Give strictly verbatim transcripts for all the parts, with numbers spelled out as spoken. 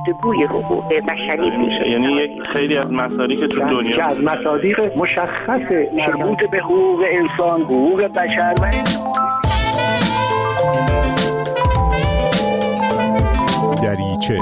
گفتگوی حقوق بشری میشه. یعنی یک خیلی از مصادیق تو دنیا که از مصادیق مشخص مربوط به حقوق انسان، حقوق بشر و دریچه.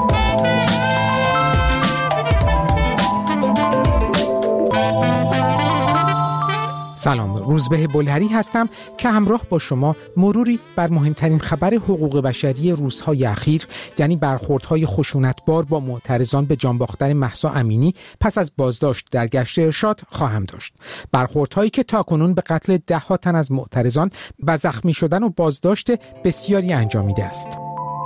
سلام، روزبه بلهری هستم که همراه با شما مروری بر مهمترین خبر حقوق بشری روزهای اخیر، یعنی برخوردهای خشونتبار با معترضان به جانباختن مهسا امینی پس از بازداشت در گشت ارشاد خواهم داشت. برخوردهایی که تاکنون به قتل ده ها تن از معترضان و زخمی شدن و بازداشت بسیاری انجامیده است.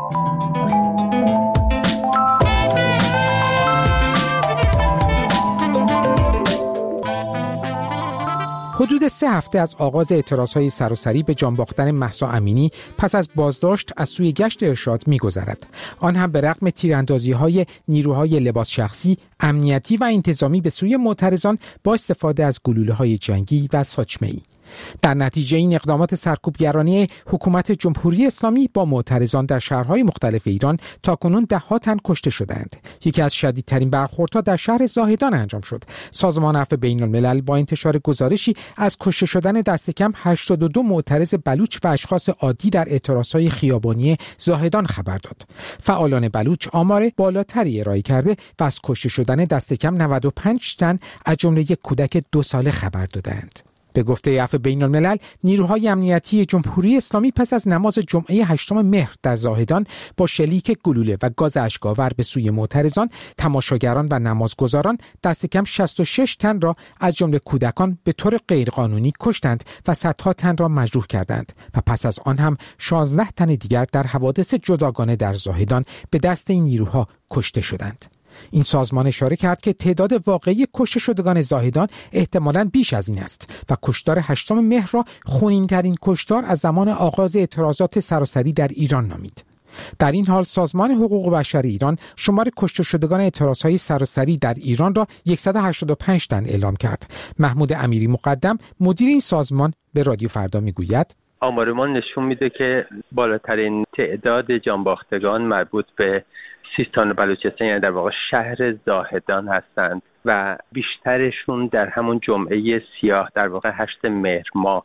حدود سه هفته از آغاز اعتراضهای سراسری به جانباختن مهسا امینی پس از بازداشت از سوی گشت ارشاد می‌گذرد. آن هم به رغم تیراندازی‌های نیروهای لباس شخصی، امنیتی و انتظامی به سوی معترضان با استفاده از گلوله‌های جنگی و ساچمه‌ای. در نتیجه این اقدامات سرکوبگرانه حکومت جمهوری اسلامی با معترضان در شهرهای مختلف ایران تاکنون ده ها تن کشته شدند. یکی از شدیدترین برخوردها در شهر زاهدان انجام شد. سازمان عفو بین الملل با انتشار گزارشی از کشته شدن دست کم هشتاد و دو معترض بلوچ و اشخاص عادی در اعتراضهای خیابانی زاهدان خبر داد. فعالان بلوچ آمار بالاتری ارائه کرده و از کشته شدن دست کم نود و پنج تن از جمله یک کودک دو ساله خبر دادند. به گفته عفو بین الملل، نیروهای امنیتی جمهوری اسلامی پس از نماز جمعه هشتم مهر در زاهدان با شلیک گلوله و گاز اشک‌آور به سوی معترضان، تماشاگران و نمازگزاران دست کم شصت و شش تن را از جمله کودکان به طور غیرقانونی کشتند و صدها تن را مجروح کردند و پس از آن هم شانزده تن دیگر در حوادث جداگانه در زاهدان به دست این نیروها کشته شدند. این سازمان اشاره کرد که تعداد واقعی کشته شدگان زاهدان احتمالاً بیش از این است و کشتار هشتم مهر را خونین‌ترین کشتار از زمان آغاز اعتراضات سراسری در ایران نامید. در این حال سازمان حقوق بشر ایران شمار کشته شدگان اعتراضهای سراسری در ایران را صد و هشتاد و پنج تن اعلام کرد. محمود امیری مقدم، مدیر این سازمان، به رادیو فردا میگوید: آمار ما نشون میده که بالاترین تعداد جانباختگان مربوط به سیستان و بلوچستان، یعنی در واقع شهر زاهدان هستند و بیشترشون در همون جمعه سیاه در واقع هشت مهر ماه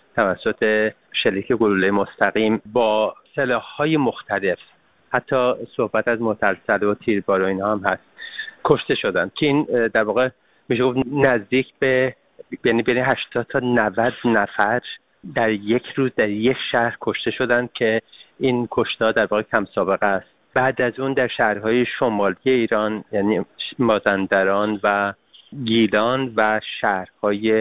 توسط شلیک گلوله مستقیم با سلاح‌های مختلف، حتی صحبت از متلسله و تیربار و اینها هم هست، کشته شدند که این در واقع میشه گفت نزدیک به یعنی بین هشتاد تا نود نفر در یک روز در یک شهر کشته شدند که این کشتار در واقع کم سابقه است. بعد از اون در شهرهای شمالی ایران یعنی مازندران و گیلان و شهرهای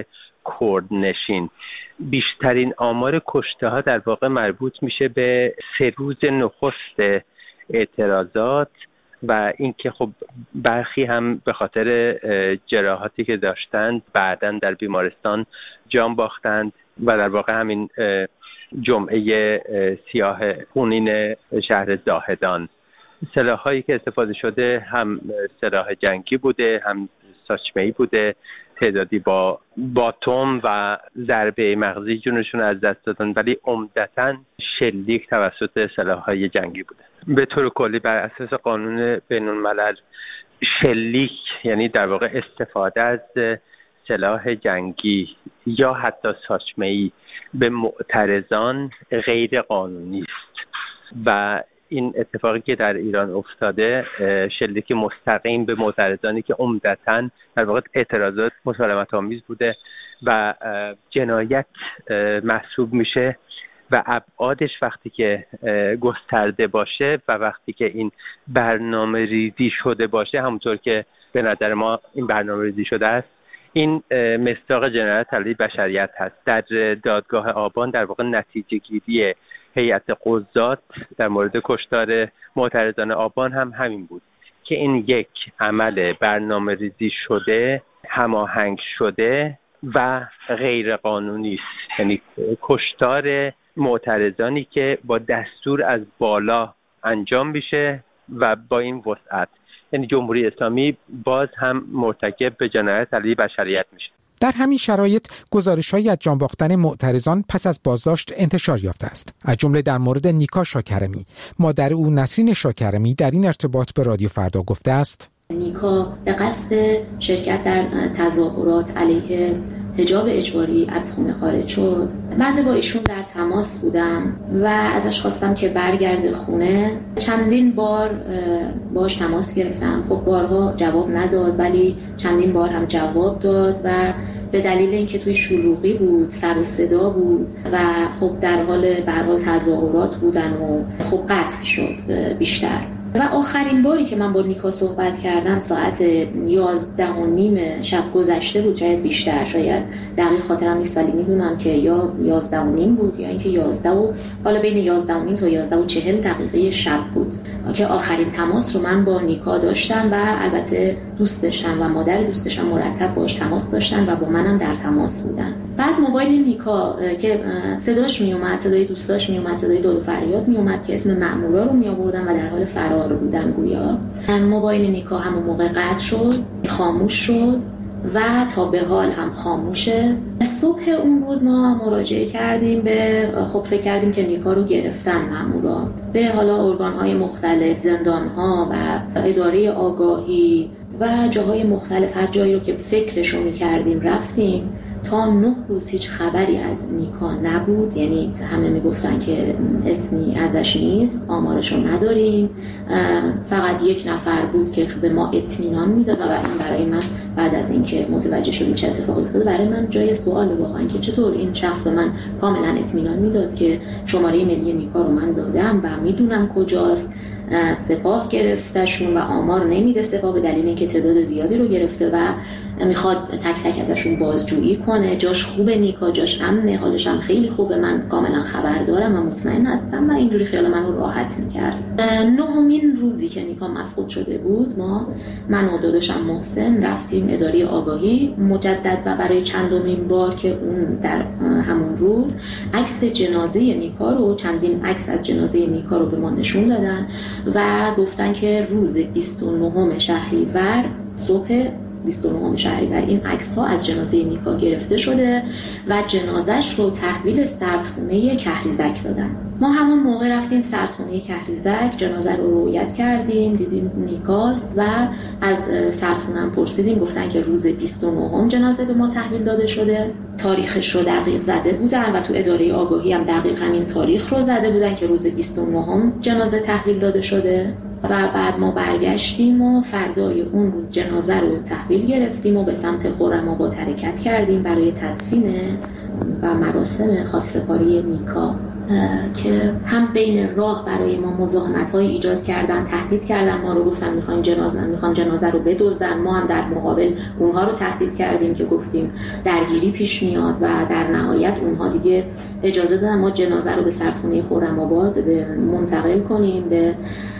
کردنشین، بیشترین آمار کشته ها در واقع مربوط میشه به سه روز نخست اعتراضات و اینکه خب برخی هم به خاطر جراحاتی که داشتند بعداً در بیمارستان جان باختند و در واقع همین جمعه سیاه خونین شهر زاهدان سلاح‌هایی که استفاده شده هم سلاح جنگی بوده، هم ساچمه‌ای بوده، تعدادی با باتوم و ضربه مغزی جونشون از دست دادن، ولی عمدتاً شلیک توسط سلاح‌های جنگی بوده. به طور کلی بر اساس قانون بین الملل شلیک یعنی در واقع استفاده از سلاح جنگی یا حتی ساچمه‌ای به معترضان غیر قانونی است و این اتفاقی که در ایران افتاده، شلیک مستقیم به معترضانی که عمدتاً در واقع اعتراضات مسالمت آمیز بوده و جنایت محسوب میشه و ابعادش وقتی که گسترده باشه و وقتی که این برنامه ریزی شده باشه، همونطور که به نظر ما این برنامه ریزی شده است، این مصداق جنایت علیه بشریت هست. در دادگاه آبان در واقع نتیجه گیری هیئت قضات در مورد کشتار معترضان آبان هم همین بود که این یک عمل برنامه ریزی شده، هماهنگ شده و غیر قانونی است. یعنی کشتار معترضانی که با دستور از بالا انجام میشه و با این وسعت، یعنی جمهوری اسلامی باز هم مرتکب به جنایت علیه بشریت میشه. در همین شرایط گزارش‌هایی از جان باختن معترضان پس از بازداشت انتشار یافته است. از جمله در مورد نیکا شاکرمی. مادر او نسرین شاکرمی در این ارتباط به رادیو فردا گفته است: نیکا به قصد شرکت در تظاهرات علیه حجاب اجباری از خونه خارج شد. بعد با ایشون در تماس بودم و ازش خواستم که برگرده خونه. چندین بار باش تماس گرفتم. خب بارها جواب نداد، ولی چندین بار هم جواب داد و به دلیل اینکه توی شلوغی بود، سر و صدا بود و خب در حال به هر حال تظاهرات بودن و خب قطع شد بیشتر. و آخرین باری که من با نیکا صحبت کردم ساعت یازده و نیم شب گذشته بود، شاید بیشتر، شاید دقیق خاطرم نیست، ولی میدونم که یا یازده و نیم بود یا اینکه یازده و حالا بین یازده و نیم تا یازده و چهل دقیقه شب بود که آخرین تماس رو من با نیکا داشتم و البته دوستشم و مادر دوستشم مرتب باش تماس داشتن و با منم در تماس بودن. بعد موبایل نیکا که صداش می اومد، صدای دوستاش می اومد، صدای داد و فریاد می اومد که اسم مأمورا رو می آوردن و در حال فرار بودن گویا. موبایل نیکا همون موقع قطع شد، خاموش شد و تا به حال هم خاموشه. صبح اون روز ما مراجعه کردیم به خب فکر کردیم که نیکا رو گرفتن مأمورا، به حالا ارگان‌های مختلف، زندان‌ها و اداره آگاهی و جاهای مختلف، هر جایی رو که فکرشو می‌کردیم رفتیم. تا نه روز هیچ خبری از نیکا نبود، یعنی همه میگفتن که اسمی ازش نیست، آمارشو نداریم، فقط یک نفر بود که به ما اطمینان میداد و این برای من بعد از اینکه متوجه شدم چه اتفاقی افتاده برای من جای سوال واقعا که چطور این شخص به من کاملا اطمینان میداد که شماره ملی نیکا رو من دادم و میدونم کجاست. سپاه گرفتشون و آمار نمیده سپاه به دلیل اینکه تعداد زیادی رو گرفته و میخواد تک تک ازشون بازجویی کنه. جاش خوبه نیکا، جاش امنه، حالش هم خیلی خوبه، من کاملا خبر دارم و مطمئن هستم و اینجوری خیال من رو راحت میکرد. نهمین روزی که نیکا مفقود شده بود ما من و داداشم محسن رفتیم اداره آگاهی مجدد و برای چندمین بار که اون در همون روز عکس جنازه نیکا رو، چندین عکس از جنازه نیکا رو به ما نشون دادن و گفتن که روز بیست و نهم شهریور صبح بیست و نهم شهریور این عکس ها از جنازه نیکا گرفته شده و جنازش رو تحویل سردخونه کهریزک دادن. ما همون موقع رفتیم سردخونه کهریزک، جنازه رو رویت کردیم، دیدیم نیکاست و از سردخونه هم پرسیدیم، گفتن که روز بیست و نهم جنازه به ما تحویل داده شده. تاریخش رو دقیق زده بودن و تو اداره آگاهی هم دقیق همین تاریخ رو زده بودن که روز بیست و نهم جنازه تحویل داده شده و بعد ما برگشتیم و فردای اون روز جنازه رو تحویل گرفتیم و به سمت خرم‌آباد حرکت کردیم برای تدفین و مراسم خاکسپاری نیکا که هم بین راه برای ما مزاحمت‌های ایجاد کردن، تهدید کردن ما رو، گفتن می‌خوایم جنازه می‌خوام جنازه رو بدزدن. ما هم در مقابل اونها رو تهدید کردیم که گفتیم درگیری پیش میاد و در نهایت اونها دیگه اجازه دادن ما جنازه رو به سردخونه خرم‌آباد منتقل کنیم به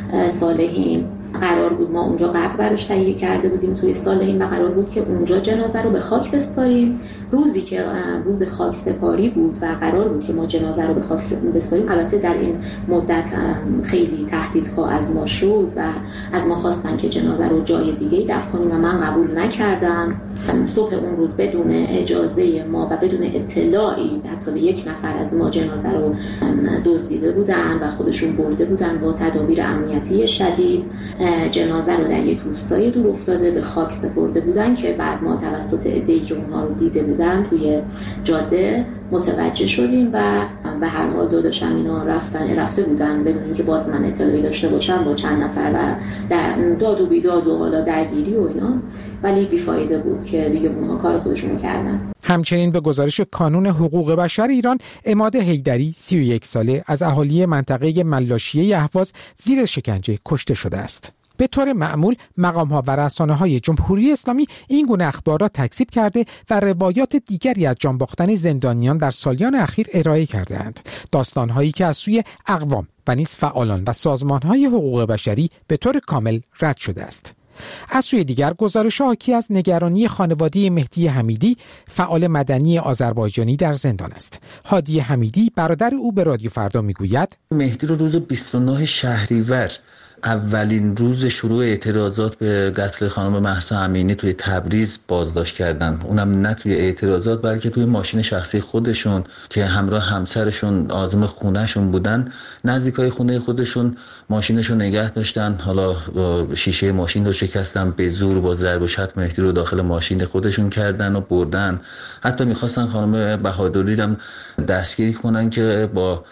صالحین. قرار بود ما اونجا قبر براش تهیه کرده بودیم توی صالحین و قرار بود که اونجا جنازه رو به خاک بسپاریم. روزی که روز خاک سپاری بود و قرار بود که ما جنازه رو به خاک بسپاریم، البته در این مدت خیلی تهدیدها از ما شد و از ما خواستن که جنازه رو جای دیگه دفن کنیم و من قبول نکردم. صبح اون روز بدون اجازه ما و بدون اطلاعی حتی به یک نفر از ما جنازه رو دزدیده بودن و خودشون برده بودن با تدابیر امنیتی شدید. جنازه رو در یک روستای دور افتاده به خاک سپرده بودن که بعد ما توسط عده‌ای که اونها رو دیده بودن توی جاده متوجه شدیم و به هر حال داداشم اینا رفتن رفته بودن بدون اینکه باز من اطلاعی داشته باشم با چند نفر و در داد و بیداد و حالا درگیری و اینا، ولی بیفایده بود که دیگه اونها کار خودشونو کردن. همچنین به گزارش کانون حقوق بشر ایران، عماد حیدری سی و یک ساله از اهالی منطقه ملاشیه اهواز زیر شکنجه کشته شده است. به طور معمول مقام‌ها و رسانه‌های جمهوری اسلامی این گونه اخبار را تکذیب کرده و روایات دیگری از جان باختن زندانیان در سالیان اخیر ارائه کرده‌اند. داستان‌هایی که از سوی اقوام و نیز فعالان و سازمان‌های حقوق بشری به طور کامل رد شده است. از سوی دیگر گزارش‌ها حاکی از نگرانی خانواده مهدی حمیدی، فعال مدنی آذربایجانی در زندان است. هادی حمیدی برادر او به رادیو فردا میگوید مهدی رو روز بیست و نه شهریور اولین روز شروع اعتراضات به قتل خانم مهسا امینی توی تبریز بازداشت کردن، اونم نه توی اعتراضات بلکه توی ماشین شخصی خودشون که همراه همسرشون عازم خونهشون بودن. نزدیکای خونه خودشون ماشینشون نگه داشتن، حالا شیشه ماشین رو شکستن، به زور با ضرب و شتم مهدی رو داخل ماشین خودشون کردن و بردن. حتی میخواستن خانم بهادری رو دستگیری کنن که با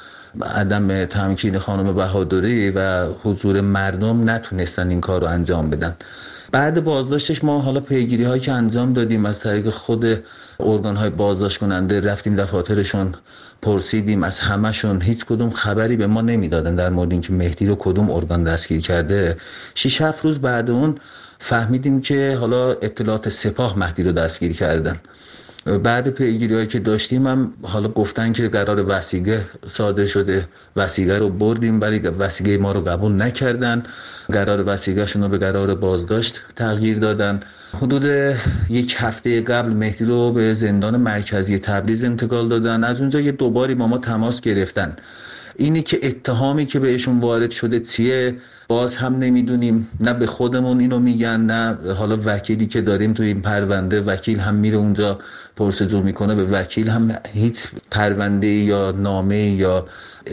عدم تمکین خانم بهادری و حضور مردم نتونستن این کار رو انجام بدن. بعد بازداشتش ما حالا پیگیری هایی که انجام دادیم از طریق خود ارگان های بازداشت کننده، رفتیم دفاترشون پرسیدیم، از همشون هیچ کدوم خبری به ما نمیدادن در مورد اینکه مهدی رو کدوم ارگان دستگیر کرده. شش هفت روز بعد اون فهمیدیم که حالا اطلاعات سپاه مهدی رو دستگیر کردن. بعد پیگیری‌هایی که داشتیم هم حالا گفتن که قرار وثیقه صادر شده، وثیقه رو بردیم ولی وثیقه ما رو قبول نکردن، قرار وثیقه‌شون رو به قرار بازداشت تغییر دادن. حدود یک هفته قبل مهدی رو به زندان مرکزی تبریز انتقال دادن. از اونجا یه دوباری با ما تماس گرفتن. اینی که اتهامی که بهشون وارد شده چیه باز هم نمیدونیم، نه به خودمون اینو میگن نه حالا وکیلی که داریم تو این پرونده، وکیل هم میره اونجا پرسجو میکنه، به وکیل هم هیچ پرونده یا نامه یا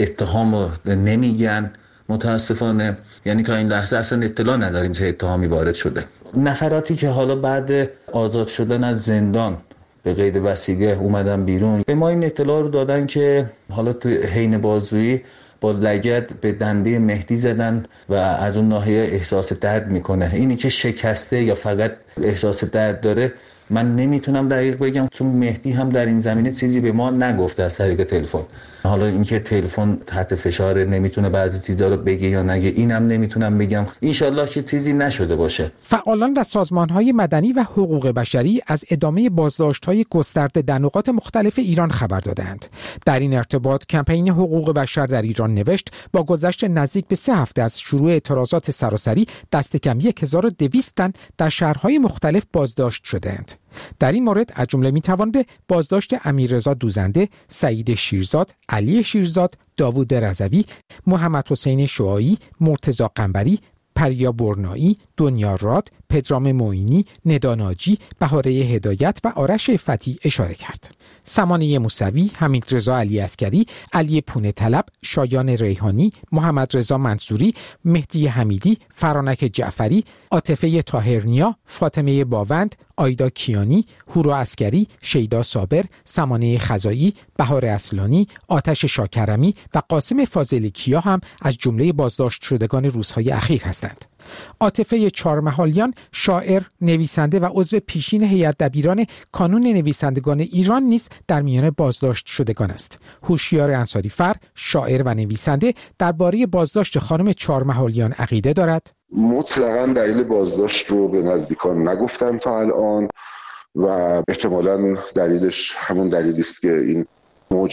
اتهام نمیگن متاسفانه. یعنی تا این لحظه اصلا اطلاع نداریم چه اتهامی وارد شده. نفراتی که حالا بعد آزاد شدن از زندان به قید وثیقه اومدن بیرون به ما این اطلاع رو دادن که حالا تو حین بازجویی با لگد به دنده مهدی زدن و از اون ناحیه احساس درد میکنه. اینی که شکسته یا فقط احساس درد داره من نمیتونم دقیق بگم، چون مهدی هم در این زمینه چیزی به ما نگفته از طریق تلفن. حالا اینکه تلفن تحت فشار نمیتونه بعضی چیزا رو بگه یا نگه اینم نمیتونم بگم. انشالله که چیزی نشده باشه. فعالان و سازمان‌های مدنی و حقوق بشری از ادامه بازداشت‌های گسترده در نقاط مختلف ایران خبر دادند. در این ارتباط کمپین حقوق بشر در ایران نوشت با گذشت نزدیک به سه هفته از شروع اعتراضات سراسری دست کم هزار و دویست تن در شهرهای مختلف بازداشت شدند. در این مورد از جمله میتوان به بازداشت امیررضا دوزنده، سعید شیرزاد، علی شیرزاد، داوود رضوی، محمد حسین شعاعی، مرتضی قنبری، پریا برنایی، دنیا راد، پدرام معینی، ندا ناجی، بهاره هدایت و آرش فتی اشاره کرد. سمانه موسوی، حمیدرضا علی عسکری، علی پونه طلب، شایان ریحانی، محمد رضا منصوری، مهدی حمیدی، فرانک جعفری، عاطفه طاهرنیا، فاطمه باوند، آیدا کیانی، هورا عسکری، شیدا صابر، سمانه خزایی، بهار اصلانی، آتش شاکرمی و قاسم فاضلی کیا هم از جمله بازداشت شدگان روزهای اخیر هستند. عاطفه چهارمحالیان، شاعر، نویسنده و عضو پیشین هیئت دبیران کانون نویسندگان ایران نیز در میان بازداشت شدگان است. هوشیار انصاری فر، شاعر و نویسنده، درباره بازداشت خانم چهارمحالیان عقیده دارد. مطلقاً دلیل بازداشت رو به نزدیکان نگفتن تا الان و احتمالاً دلیلش همون دلیلی است که این موج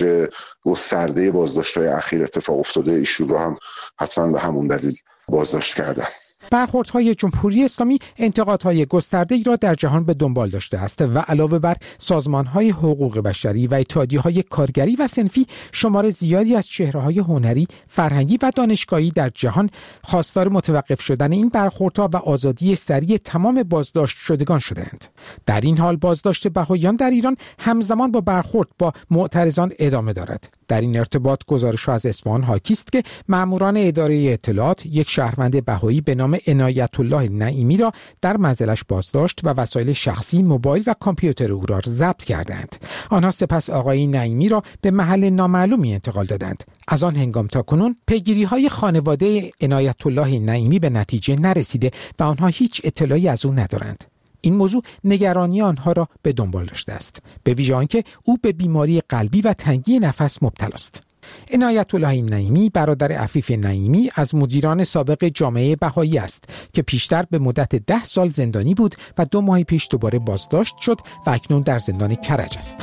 گسترده بازداشت‌های اخیر اتفاق افتاده، ایشون رو هم حتما به همون دلیل بازداشت کردن. برخوردهای جمهوری اسلامی انتقادهای گسترده‌ای را در جهان به دنبال داشته است و علاوه بر سازمان‌های حقوق بشری و اتحادیه‌های کارگری و صنفی، شمار زیادی از چهره‌های هنری، فرهنگی و دانشگاهی در جهان خواستار متوقف شدن این برخوردها و آزادی سریع تمام بازداشت شدگان شدند. در این حال بازداشت بهائیان در ایران همزمان با برخورد با معترضان ادامه دارد. در این ارتباط گزارش‌ها از اصفهان حاکی است که مأموران اداره اطلاعات یک شهروند بهایی به نام عنایت الله نعیمی را در منزلش بازداشت و وسایل شخصی، موبایل و کامپیوتر او را ضبط کردند. آنها سپس آقای نعیمی را به محل نامعلومی انتقال دادند. از آن هنگام تا کنون پیگیری‌های خانواده عنایت الله نعیمی به نتیجه نرسیده و آنها هیچ اطلاعی از او ندارند. این موضوع نگرانی آنها را به دنبال داشته است، به ویژه آنکه او به بیماری قلبی و تنگی نفس مبتلا است. عنایت الله نعیمی برادر عفیف نعیمی از مدیران سابق جامعه بهایی است که پیشتر به مدت ده سال زندانی بود و دو ماه پیش دوباره بازداشت شد و اکنون در زندان کرج است.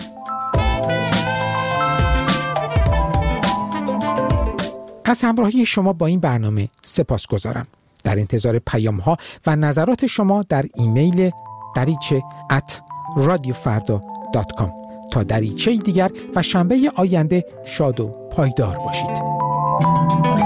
از همراهی شما با این برنامه سپاسگزارم. در انتظار پیام‌ها و نظرات شما در ایمیل دریچه ات رادیو فردا دات کام. تا دریچه دیگر و شنبه آینده شاد و پایدار باشید.